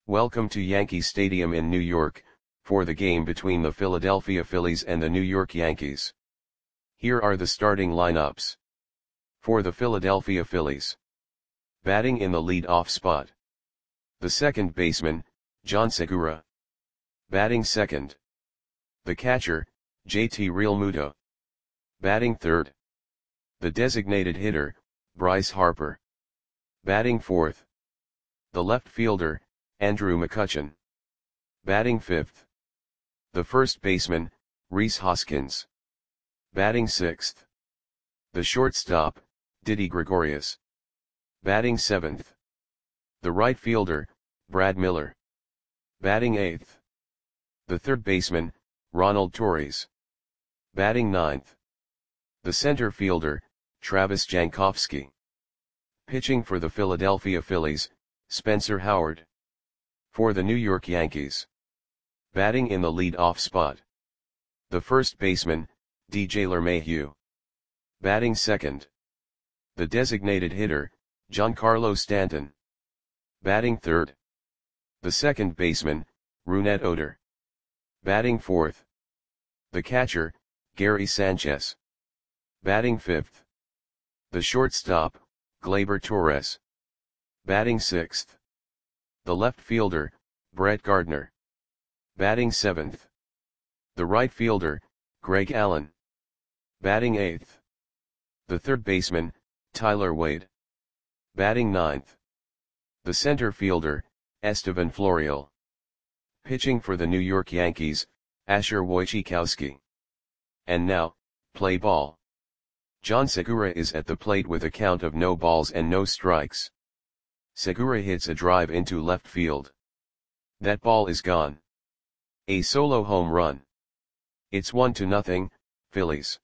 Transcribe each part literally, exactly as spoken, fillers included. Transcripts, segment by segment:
Welcome to Yankee Stadium in New York, for the game between the Philadelphia Phillies and the New York Yankees. Here are the starting lineups. For the Philadelphia Phillies. Batting in the lead-off spot. The second baseman, Jean Segura. Batting second. The catcher, J T Realmuto. Batting third. The designated hitter, Bryce Harper. Batting fourth. The left fielder, Andrew McCutchen. Batting fifth. The first baseman, Rhys Hoskins. Batting sixth. The shortstop, Didi Gregorius. Batting seventh. The right fielder, Brad Miller. Batting eighth. The third baseman, Ronald Torres. Batting ninth. The center fielder, Travis Jankowski. Pitching for the Philadelphia Phillies, Spencer Howard. For the New York Yankees. Batting in the lead-off spot. The first baseman, D J LeMahieu. Batting second. The designated hitter, Giancarlo Stanton. Batting third. The second baseman, Rougned Odor. Batting fourth. The catcher, Gary Sanchez. Batting fifth. The shortstop, Gleyber Torres. Batting sixth. The left fielder, Brett Gardner. Batting seventh. The right fielder, Greg Allen. Batting eighth. The third baseman, Tyler Wade. Batting ninth. The center fielder, Estevan Florial. Pitching for the New York Yankees, Asher Wojciechowski. And now, play ball. Jean Segura is at the plate with a count of no balls and no strikes. Segura hits a drive into left field. That ball is gone. A solo home run. It's one to nothing, Phillies.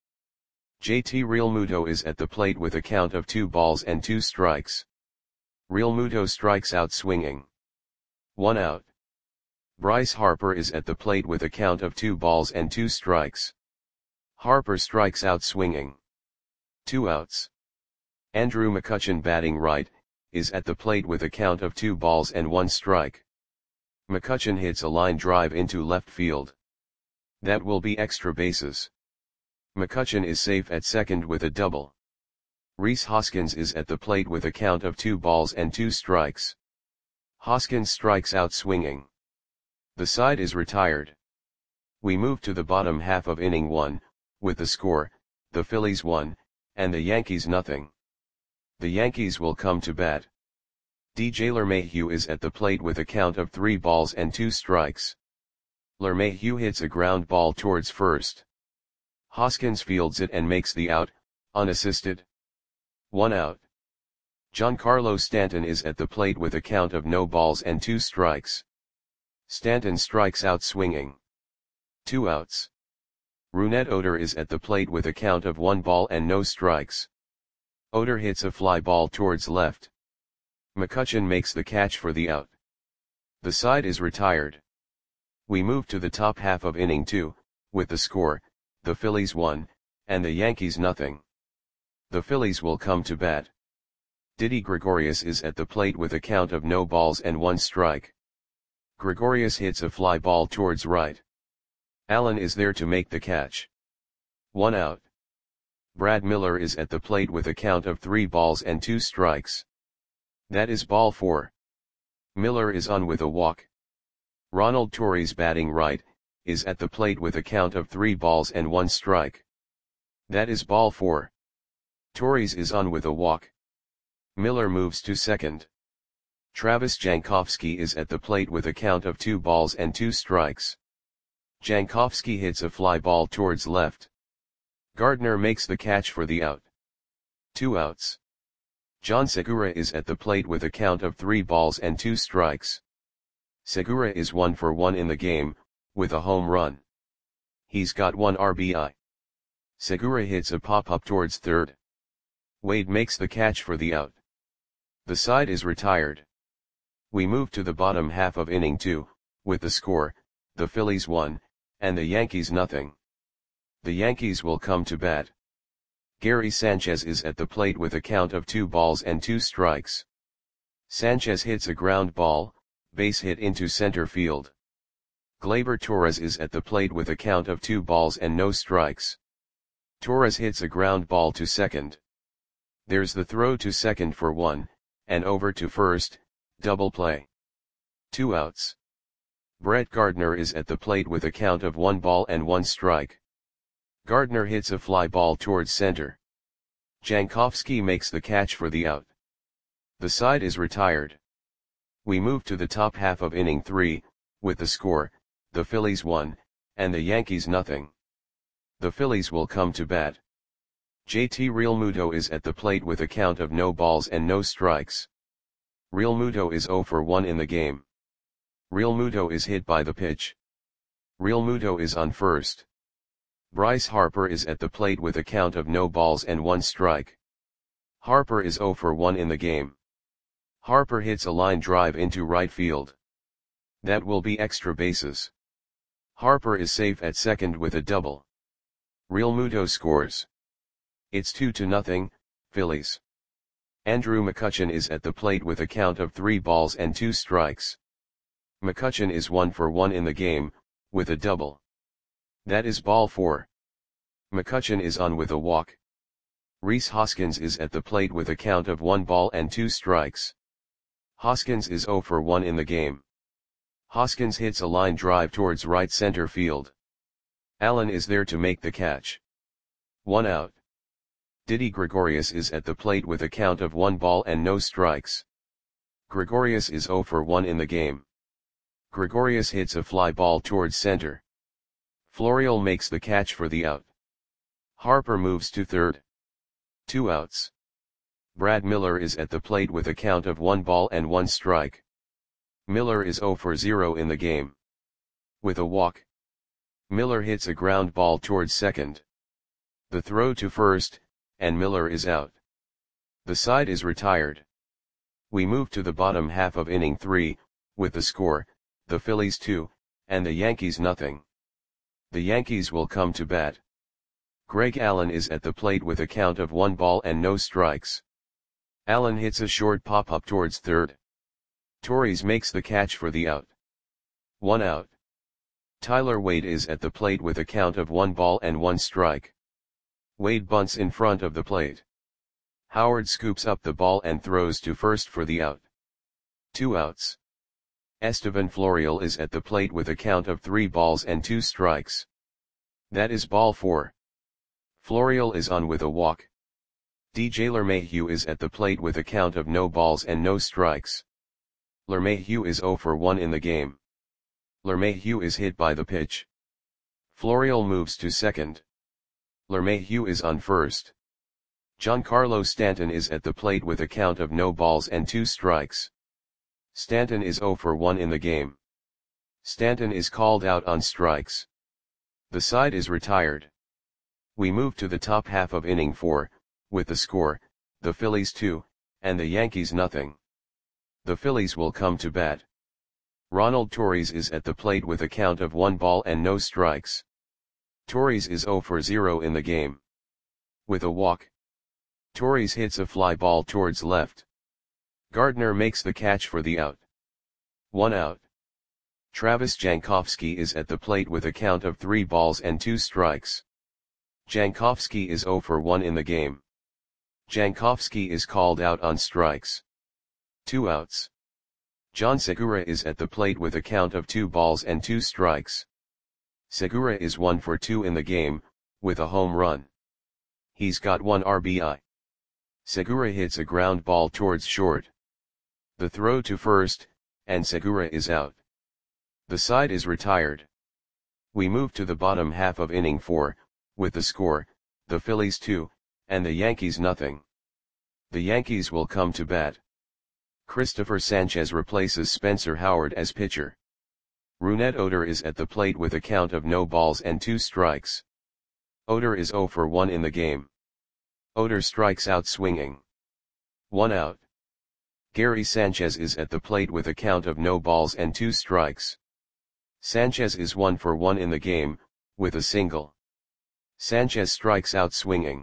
J T Realmuto is at the plate with a count of two balls and two strikes. Realmuto strikes out swinging. One out. Bryce Harper is at the plate with a count of two balls and two strikes. Harper strikes out swinging. Two outs. Andrew McCutchen, batting right, is at the plate with a count of two balls and one strike. McCutchen hits a line drive into left field. That will be extra bases. McCutchen is safe at second with a double. Rhys Hoskins is at the plate with a count of two balls and two strikes. Hoskins strikes out swinging. The side is retired. We move to the bottom half of inning one, with the score, the Phillies one, and the Yankees nothing. The Yankees will come to bat. D J LeMahieu is at the plate with a count of three balls and two strikes. LeMahieu hits a ground ball towards first. Hoskins fields it and makes the out, unassisted. One out. Giancarlo Stanton is at the plate with a count of no balls and two strikes. Stanton strikes out swinging. Two outs. Rougned Odor is at the plate with a count of one ball and no strikes. Odor hits a fly ball towards left. McCutchen makes the catch for the out. The side is retired. We move to the top half of inning two, with the score, the Phillies one, and the Yankees nothing. The Phillies will come to bat. Didi Gregorius is at the plate with a count of no balls and one strike. Gregorius hits a fly ball towards right. Allen is there to make the catch. One out. Brad Miller is at the plate with a count of three balls and two strikes. That is ball four. Miller is on with a walk. Ronald Torres, batting right, is at the plate with a count of three balls and one strike. That is ball four. Torres is on with a walk. Miller moves to second. Travis Jankowski is at the plate with a count of two balls and two strikes. Jankowski hits a fly ball towards left. Gardner makes the catch for the out. Two outs. Jean Segura is at the plate with a count of three balls and two strikes. Segura is one for one in the game, with a home run. He's got one R B I. Segura hits a pop-up towards third. Wade makes the catch for the out. The side is retired. We move to the bottom half of inning two, with the score, the Phillies one, and the Yankees nothing. The Yankees will come to bat. Gary Sanchez is at the plate with a count of two balls and two strikes. Sanchez hits a ground ball, Base hit into center field. Gleyber Torres is at the plate with a count of two balls and no strikes. Torres hits a ground ball to second. There's the throw to second for one, and over to first, double play. Two outs. Brett Gardner is at the plate with a count of one ball and one strike. Gardner hits a fly ball towards center. Jankowski makes the catch for the out. The side is retired. We move to the top half of inning three, with the score, the Phillies one, and the Yankees nothing. The Phillies will come to bat. J T Realmuto is at the plate with a count of no balls and no strikes. Realmuto is zero for one in the game. Realmuto is hit by the pitch. Realmuto is on first. Bryce Harper is at the plate with a count of no balls and one strike. Harper is zero for one in the game. Harper hits a line drive into right field. That will be extra bases. Harper is safe at second with a double. Realmuto scores. It's two to nothing, Phillies. Andrew McCutchen is at the plate with a count of three balls and two strikes. McCutchen is one for one in the game, with a double. That is ball four. McCutchen is on with a walk. Rhys Hoskins is at the plate with a count of one ball and two strikes. Hoskins is zero for one in the game. Hoskins hits a line drive towards right center field. Allen is there to make the catch. One out. Didi Gregorius is at the plate with a count of one ball and no strikes. Gregorius is zero for one in the game. Gregorius hits a fly ball towards center. Florial makes the catch for the out. Harper moves to third. Two outs. Brad Miller is at the plate with a count of one ball and one strike. Miller is zero for zero in the game. With a walk. Miller hits a ground ball towards second. The throw to first, and Miller is out. The side is retired. We move to the bottom half of inning three, with the score, the Phillies two, and the Yankees nothing. The Yankees will come to bat. Greg Allen is at the plate with a count of one ball and no strikes. Allen hits a short pop-up towards third. Torres makes the catch for the out. One out. Tyler Wade is at the plate with a count of one ball and one strike. Wade bunts in front of the plate. Howard scoops up the ball and throws to first for the out. Two outs. Estevan Florial is at the plate with a count of three balls and two strikes. That is ball four. Florial is on with a walk. D J LeMahieu is at the plate with a count of no balls and no strikes. LeMahieu is zero for one in the game. LeMahieu is hit by the pitch. Florial moves to second. LeMahieu is on first. Giancarlo Stanton is at the plate with a count of no balls and two strikes. Stanton is zero for one in the game. Stanton is called out on strikes. The side is retired. We move to the top half of inning four, with the score, the Phillies two, and the Yankees nothing. The Phillies will come to bat. Ronald Torres is at the plate with a count of one ball and no strikes. Torres is zero for zero in the game. With a walk. Torres hits a fly ball towards left. Gardner makes the catch for the out. One out. Travis Jankowski is at the plate with a count of three balls and two strikes. Jankowski is zero for one in the game. Jankowski is called out on strikes. Two outs. John Segura is at the plate with a count of two balls and two strikes. Segura is one for two in the game, with a home run. He's got one R B I. Segura hits a ground ball towards short. The throw to first, and Segura is out. The side is retired. We move to the bottom half of inning four, with the score, the Phillies two, and the Yankees nothing. The Yankees will come to bat. Christopher Sanchez replaces Spencer Howard as pitcher. Rougned Odor is at the plate with a count of no balls and two strikes. Odor is zero for one in the game. Odor strikes out swinging. One out. Gary Sanchez is at the plate with a count of no balls and two strikes. Sanchez is one for one in the game, with a single. Sanchez strikes out swinging.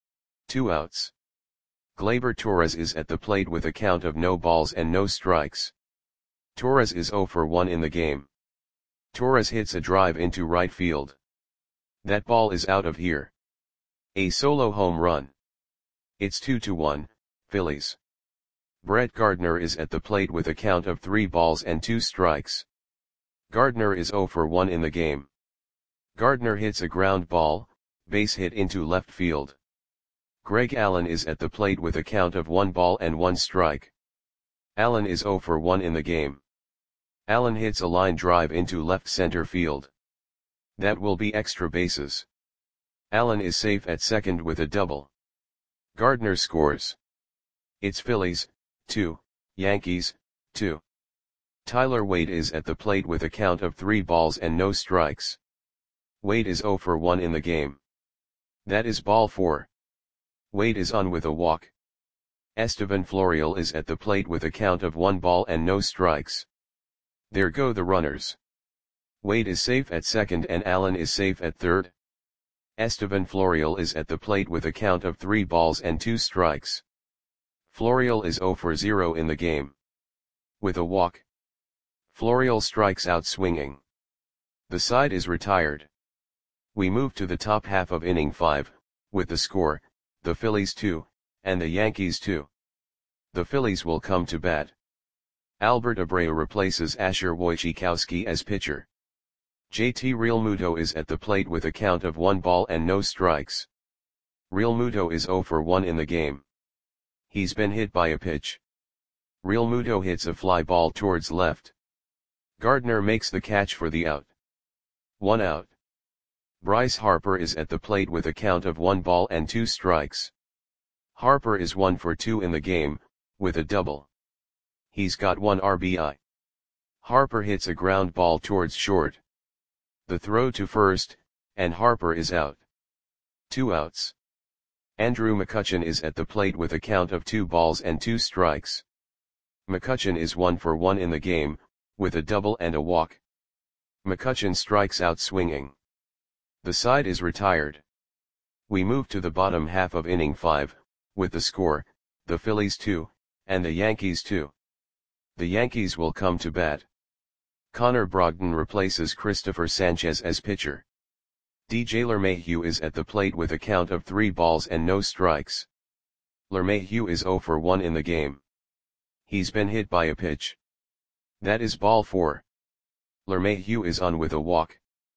Two outs. Gleyber Torres is at the plate with a count of no balls and no strikes. Torres is zero for one in the game. Torres hits a drive into right field. That ball is out of here. A solo home run. It's two to one, Phillies. Brett Gardner is at the plate with a count of three balls and two strikes. Gardner is zero for one in the game. Gardner hits a ground ball, base hit into left field. Greg Allen is at the plate with a count of one ball and one strike. Allen is zero for one in the game. Allen hits a line drive into left center field. That will be extra bases. Allen is safe at second with a double. Gardner scores. It's Phillies, two, Yankees, two. Tyler Wade is at the plate with a count of three balls and no strikes. Wade is zero for one in the game. That is ball four. Wade is on with a walk. Estevan Florial is at the plate with a count of one ball and no strikes. There go the runners. Wade is safe at second and Allen is safe at third. Estevan Florial is at the plate with a count of three balls and two strikes. Florial is zero for zero in the game. With a walk. Florial strikes out swinging. The side is retired. We move to the top half of inning five, with the score, the Phillies two, and the Yankees two. The Phillies will come to bat. Albert Abreu replaces Asher Wojciechowski as pitcher. J T Realmuto is at the plate with a count of one ball and no strikes. Realmuto is zero for one in the game. He's been hit by a pitch. Realmuto hits a fly ball towards left. Gardner makes the catch for the out. One out. Bryce Harper is at the plate with a count of one ball and two strikes. Harper is one for two in the game, with a double. He's got one R B I. Harper hits a ground ball towards short. The throw to first, and Harper is out. Two outs. Andrew McCutchen is at the plate with a count of two balls and two strikes. McCutchen is one for one in the game, with a double and a walk. McCutchen strikes out swinging. The side is retired. We move to the bottom half of inning five, with the score, the Phillies two, and the Yankees two. The Yankees will come to bat. Connor Brogdon replaces Christopher Sanchez as pitcher. D J LeMahieu is at the plate with a count of three balls and no strikes. LeMahieu is zero for one in the game. He's been hit by a pitch. That is ball four. LeMahieu is on with a walk.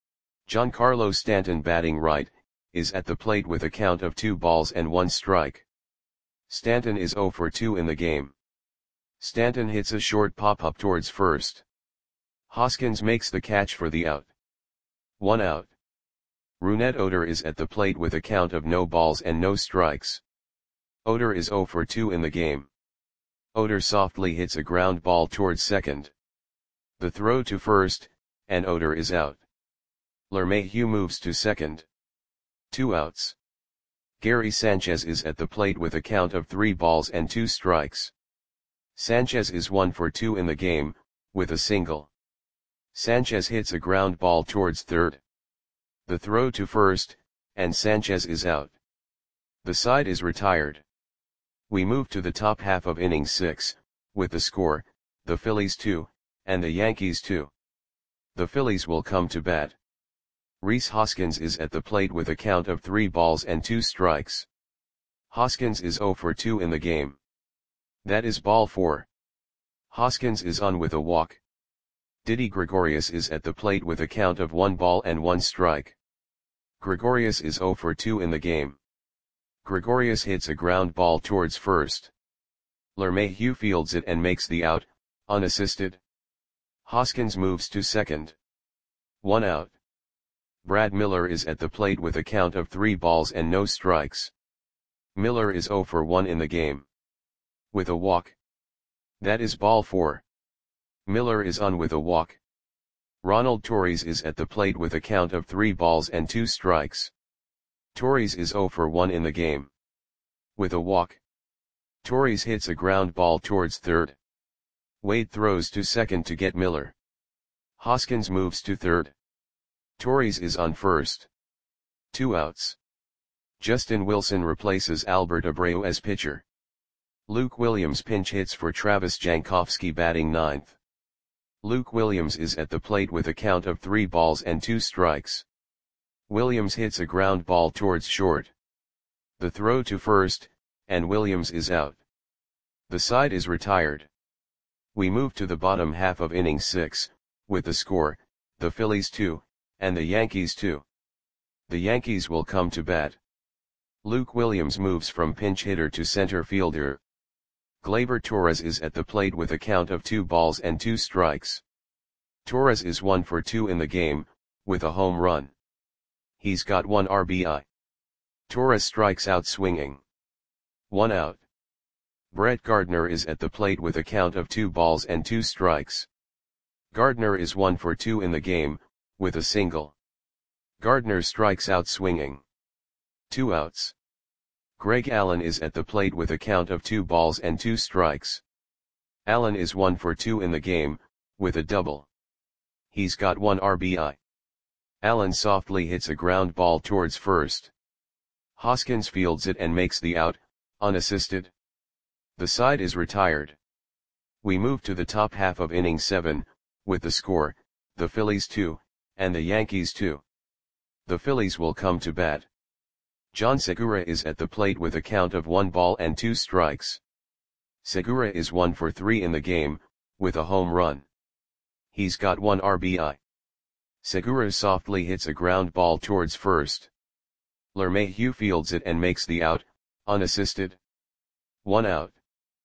Giancarlo Stanton, batting right, is at the plate with a count of two balls and one strike. Stanton is zero for two in the game. Stanton hits a short pop-up towards first. Hoskins makes the catch for the out. One out. Rougned Odor is at the plate with a count of no balls and no strikes. Odor is zero for two in the game. Odor softly hits a ground ball towards second. The throw to first, and Odor is out. LeMahieu moves to second. Two outs. Gary Sanchez is at the plate with a count of three balls and two strikes. Sanchez is one for two in the game, with a single. Sanchez hits a ground ball towards third. The throw to first, and Sanchez is out. The side is retired. We move to the top half of inning six, with the score, the Phillies two, and the Yankees two. The Phillies will come to bat. Rhys Hoskins is at the plate with a count of three balls and two strikes. Hoskins is zero for two in the game. That is ball four. Hoskins is on with a walk. Didi Gregorius is at the plate with a count of one ball and one strike. Gregorius is zero for two in the game. Gregorius hits a ground ball towards first. LeMahieu fields it and makes the out, unassisted. Hoskins moves to second. One out. Brad Miller is at the plate with a count of three balls and no strikes. Miller is zero for one in the game. With a walk. That is ball four. Miller is on with a walk. Ronald Torres is at the plate with a count of three balls and two strikes. Torres is zero for one in the game. With a walk. Torres hits a ground ball towards third. Wade throws to second to get Miller. Hoskins moves to third. Torres is on first. Two outs. Justin Wilson replaces Albert Abreu as pitcher. Luke Williams pinch hits for Travis Jankowski, batting ninth. Luke Williams is at the plate with a count of three balls and two strikes. Williams hits a ground ball towards short. The throw to first, and Williams is out. The side is retired. We move to the bottom half of inning six, with the score, the Phillies two, and the Yankees two. The Yankees will come to bat. Luke Williams moves from pinch hitter to center fielder. Gleyber Torres is at the plate with a count of two balls and two strikes. Torres is one for two in the game, with a home run. He's got one R B I. Torres strikes out swinging. One out. Brett Gardner is at the plate with a count of two balls and two strikes. Gardner is one for two in the game, with a single. Gardner strikes out swinging. Two outs. Greg Allen is at the plate with a count of two balls and two strikes. Allen is one for two in the game, with a double. He's got one R B I. Allen softly hits a ground ball towards first. Hoskins fields it and makes the out, unassisted. The side is retired. We move to the top half of inning seven, with the score, the Phillies two, and the Yankees two. The Phillies will come to bat. John Segura is at the plate with a count of one ball and two strikes. Segura is one for three in the game, with a home run. He's got one R B I. Segura softly hits a ground ball towards first. LeMahieu fields it and makes the out, unassisted. One out.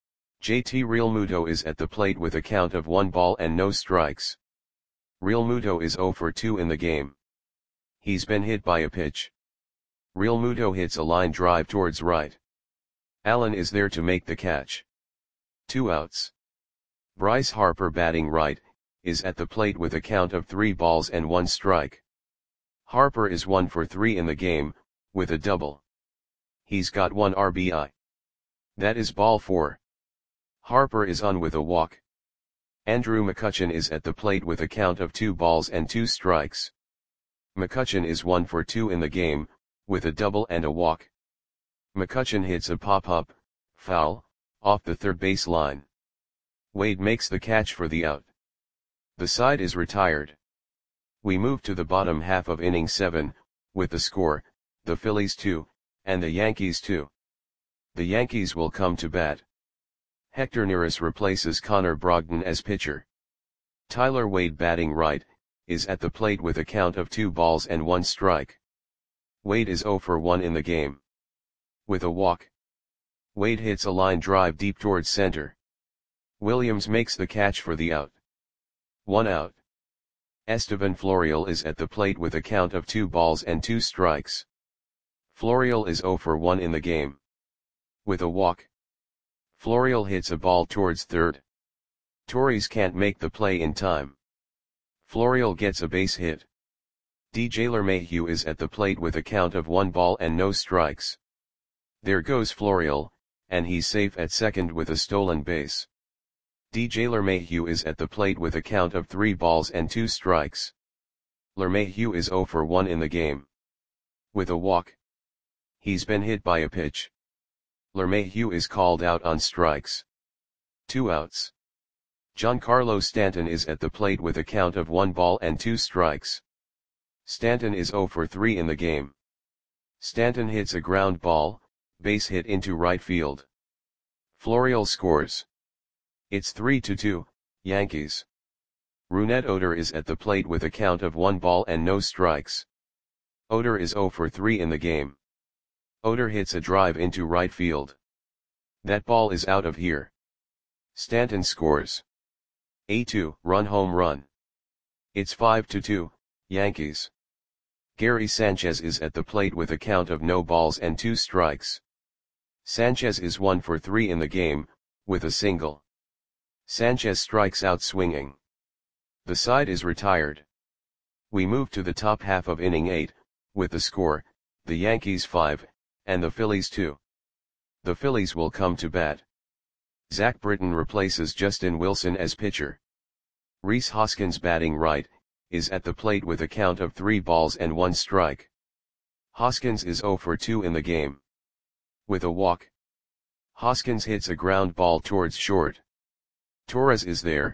J T Realmuto is at the plate with a count of one ball and no strikes. Realmuto is zero for two in the game. He's been hit by a pitch. Realmuto hits a line drive towards right. Allen is there to make the catch. Two outs. Bryce Harper, batting right, is at the plate with a count of three balls and one strike. Harper is one for three in the game, with a double. He's got one R B I. That is ball four. Harper is on with a walk. Andrew McCutchen is at the plate with a count of two balls and two strikes. McCutchen is one for two in the game, with a double and a walk. McCutchen hits a pop-up, foul, off the third base line. Wade makes the catch for the out. The side is retired. We move to the bottom half of inning seven, with the score, the Phillies two, and the Yankees two. The Yankees will come to bat. Hector Neris replaces Connor Brogdon as pitcher. Tyler Wade, batting right, is at the plate with a count of two balls and one strike. Wade is zero for one in the game. With a walk. Wade hits a line drive deep towards center. Williams makes the catch for the out. One out. Estevan Florial is at the plate with a count of two balls and two strikes. Florial is zero for one in the game. With a walk. Florial hits a ball towards third. Torres can't make the play in time. Florial gets a base hit. D J LeMahieu is at the plate with a count of one ball and no strikes. There goes Florial, and he's safe at second with a stolen base. D J LeMahieu is at the plate with a count of three balls and two strikes. LeMahieu is zero for one in the game. With a walk. He's been hit by a pitch. LeMahieu is called out on strikes. Two outs. Giancarlo Stanton is at the plate with a count of one ball and two strikes. Stanton is zero for three in the game. Stanton hits a ground ball, base hit into right field. Florial scores. It's three to two, Yankees. Rougned Odor is at the plate with a count of one ball and no strikes. Odor is zero for three in the game. Odor hits a drive into right field. That ball is out of here. Stanton scores. A two run home run. It's five to two, Yankees. Gary Sanchez is at the plate with a count of no balls and two strikes. Sanchez is one for three in the game, with a single. Sanchez strikes out swinging. The side is retired. We move to the top half of inning eight, with the score, the Yankees five, and the Phillies two. The Phillies will come to bat. Zach Britton replaces Justin Wilson as pitcher. Rhys Hoskins, batting right, is at the plate with a count of three balls and one strike. Hoskins is zero for two in the game. With a walk. Hoskins hits a ground ball towards short. Torres is there,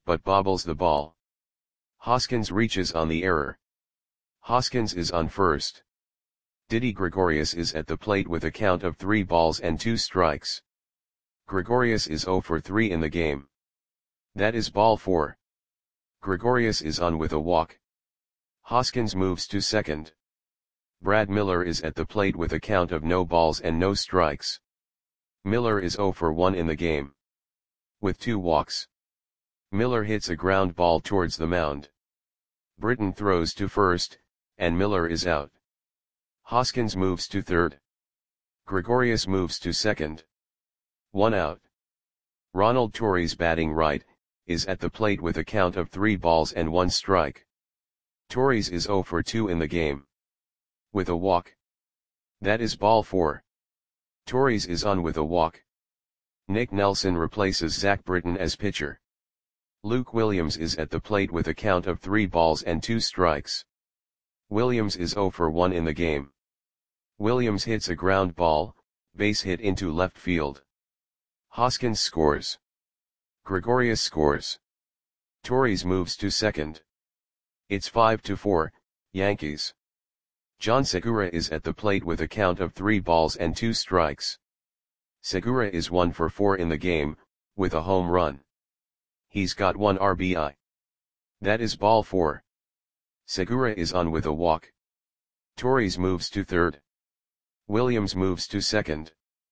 but bobbles the ball. Hoskins reaches on the error. Hoskins is on first. Didi Gregorius is at the plate with a count of three balls and two strikes. Gregorius is zero for three in the game. That is ball four. Gregorius is on with a walk. Hoskins moves to second. Brad Miller is at the plate with a count of no balls and no strikes. Miller is zero for one in the game. With two walks. Miller hits a ground ball towards the mound. Britton throws to first, and Miller is out. Hoskins moves to third. Gregorius moves to second. One out. Ronald Torres, batting right, is at the plate with a count of three balls and one strike. Torres is zero for two in the game. With a walk. That is ball four. Torres is on with a walk. Nick Nelson replaces Zach Britton as pitcher. Luke Williams is at the plate with a count of three balls and two strikes. Williams is zero for one in the game. Williams hits a ground ball, base hit into left field. Hoskins scores. Gregorius scores. Torres moves to second. It's five to four, Yankees. John Segura is at the plate with a count of three balls and two strikes. Segura is one for four in the game, with a home run. He's got one R B I. That is ball four. Segura is on with a walk. Torres moves to third. Williams moves to second.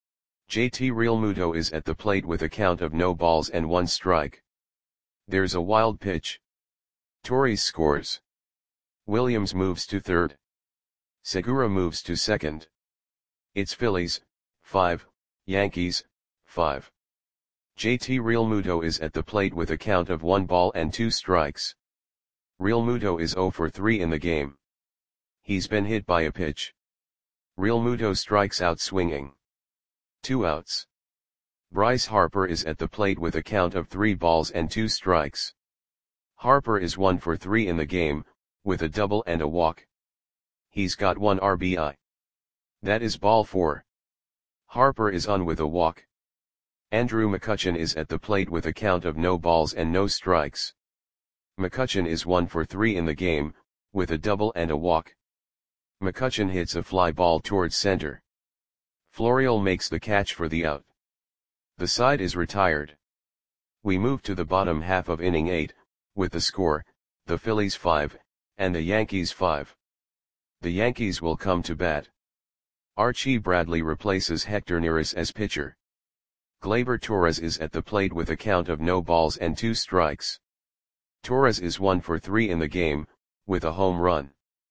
J T Realmuto is at the plate with a count of no balls and one strike. There's a wild pitch. Torres scores. Williams moves to third. Segura moves to second. It's Phillies, five, Yankees, five. J T Realmuto is at the plate with a count of one ball and two strikes. Realmuto is zero for three in the game. He's been hit by a pitch. Realmuto strikes out swinging. Two outs. Bryce Harper is at the plate with a count of three balls and two strikes. Harper is one for three in the game, with a double and a walk. He's got one R B I. That is ball four. Harper is on with a walk. Andrew McCutchen is at the plate with a count of no balls and no strikes. McCutchen is one for three in the game, with a double and a walk. McCutchen hits a fly ball towards center. Florial makes the catch for the out. The side is retired. We move to the bottom half of inning eight, with the score, the Phillies five, and the Yankees five. The Yankees will come to bat. Archie Bradley replaces Hector Neris as pitcher. Gleyber Torres is at the plate with a count of no balls and two strikes. Torres is one for three in the game, with a home run.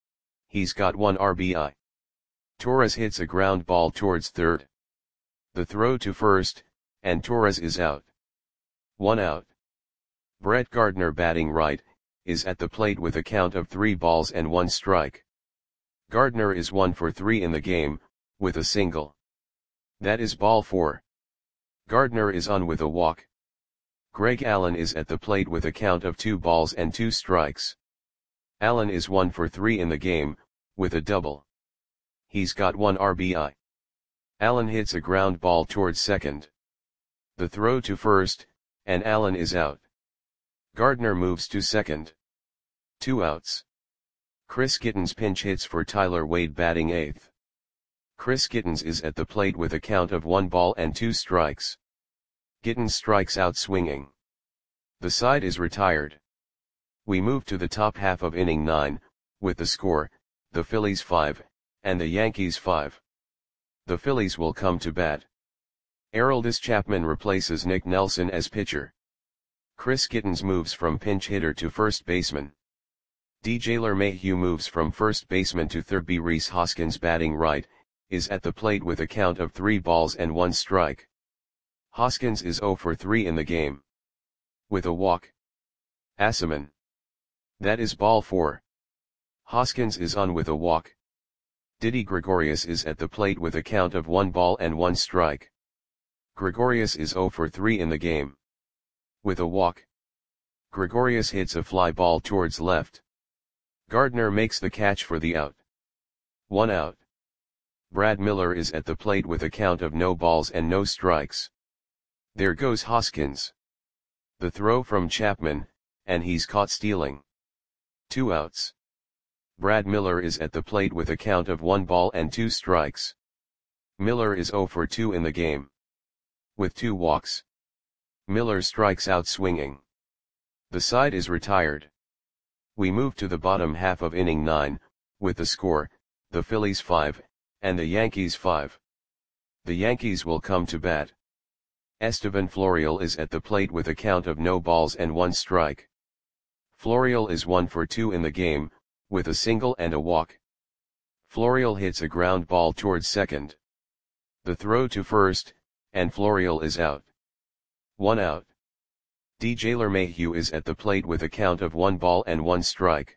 He's got one R B I. Torres hits a ground ball towards third. The throw to first, and Torres is out. One out. Brett Gardner, batting right, is at the plate with a count of three balls and one strike. Gardner is one for three in the game, with a single. That is ball four. Gardner is on with a walk. Greg Allen is at the plate with a count of two balls and two strikes. Allen is one for three in the game, with a double. He's got one R B I. Allen hits a ground ball towards second. The throw to first, and Allen is out. Gardner moves to second. Two outs. Chris Gittens pinch hits for Tyler Wade, batting eighth. Chris Gittens is at the plate with a count of one ball and two strikes. Gittens strikes out swinging. The side is retired. We move to the top half of inning nine, with the score, the Phillies five, and the Yankees five. The Phillies will come to bat. Aroldis Chapman replaces Nick Nelson as pitcher. Chris Gittens moves from pinch hitter to first baseman. D J LeMahieu moves from first baseman to third. B. Rhys Hoskins, batting right, is at the plate with a count of three balls and one strike. Hoskins is zero for three in the game. With a walk. Asaman. That is ball four. Hoskins is on with a walk. Didi Gregorius is at the plate with a count of one ball and one strike. Gregorius is zero for three in the game. With a walk. Gregorius hits a fly ball towards left. Gardner makes the catch for the out. One out. Brad Miller is at the plate with a count of no balls and no strikes. There goes Hoskins. The throw from Chapman, and he's caught stealing. Two outs. Brad Miller is at the plate with a count of one ball and two strikes. Miller is oh for two in the game. With two walks. Miller strikes out swinging. The side is retired. We move to the bottom half of inning nine, with the score, the Phillies five, and the Yankees five. The Yankees will come to bat. Estevan Florial is at the plate with a count of no balls and one strike. Florial is one for two in the game, with a single and a walk. Florial hits a ground ball towards second. The throw to first, and Florial is out. One out. D J LeMahieu is at the plate with a count of one ball and one strike.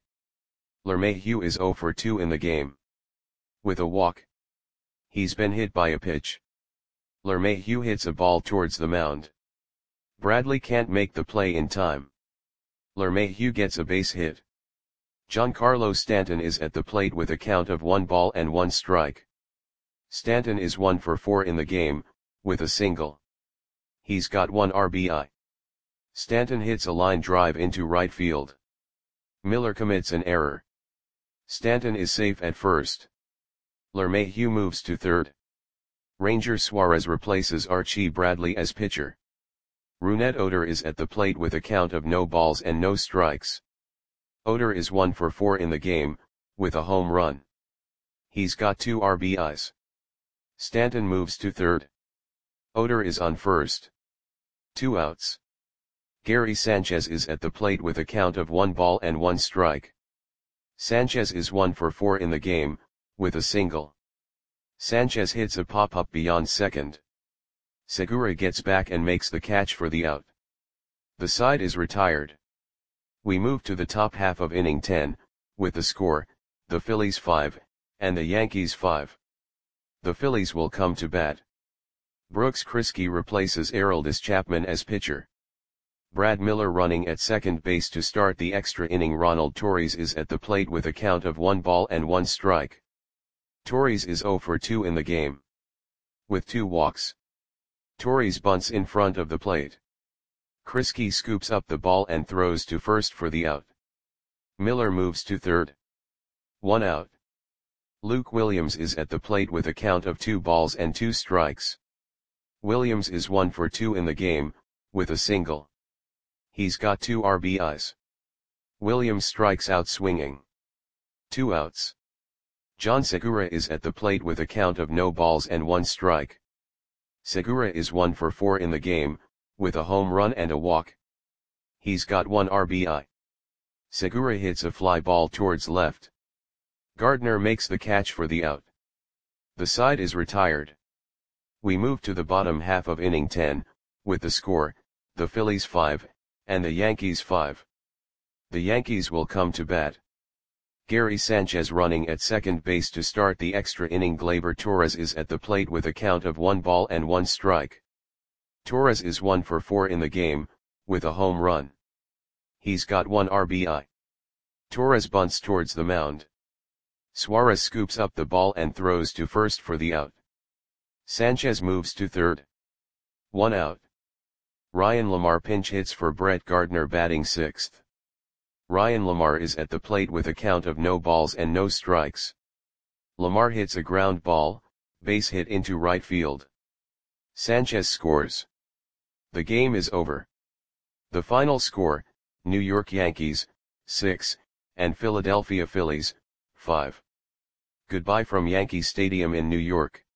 LeMahieu is oh for two in the game. With a walk. He's been hit by a pitch. LeMahieu hits a ball towards the mound. Bradley can't make the play in time. LeMahieu gets a base hit. Giancarlo Stanton is at the plate with a count of one ball and one strike. Stanton is one for four in the game, with a single. He's got one R B I. Stanton hits a line drive into right field. Miller commits an error. Stanton is safe at first. LeMahieu moves to third. Ranger Suarez replaces Archie Bradley as pitcher. Rougned Odor is at the plate with a count of no balls and no strikes. Odor is one for four in the game, with a home run. He's got two R B Is. Stanton moves to third. Odor is on first. Two outs. Gary Sanchez is at the plate with a count of one ball and one strike. Sanchez is one for four in the game, with a single. Sanchez hits a pop-up beyond second. Segura gets back and makes the catch for the out. The side is retired. We move to the top half of inning ten, with the score, the Phillies five, and the Yankees five. The Phillies will come to bat. Brooks Kriske replaces Aroldis Chapman as pitcher. Brad Miller running at second base to start the extra inning. Ronald Torres is at the plate with a count of one ball and one strike. Torres is oh for two in the game. With two walks. Torres bunts in front of the plate. Kriske scoops up the ball and throws to first for the out. Miller moves to third. One out. Luke Williams is at the plate with a count of two balls and two strikes. Williams is one for two in the game, with a single. He's got two R B Is. Williams strikes out swinging. Two outs. John Segura is at the plate with a count of no balls and one strike. Segura is one for four in the game, with a home run and a walk. He's got one R B I. Segura hits a fly ball towards left. Gardner makes the catch for the out. The side is retired. We move to the bottom half of inning ten, with the score, the Phillies five, and the Yankees five. The Yankees will come to bat. Gary Sanchez running at second base to start the extra inning. Gleyber Torres is at the plate with a count of one ball and one strike. Torres is one for four in the game, with a home run. He's got one R B I. Torres bunts towards the mound. Suarez scoops up the ball and throws to first for the out. Sanchez moves to third. One out. Ryan Lamar pinch hits for Brett Gardner batting sixth. Ryan Lamar is at the plate with a count of no balls and no strikes. Lamar hits a ground ball, base hit into right field. Sanchez scores. The game is over. The final score, New York Yankees, six, and Philadelphia Phillies, five. Goodbye from Yankee Stadium in New York.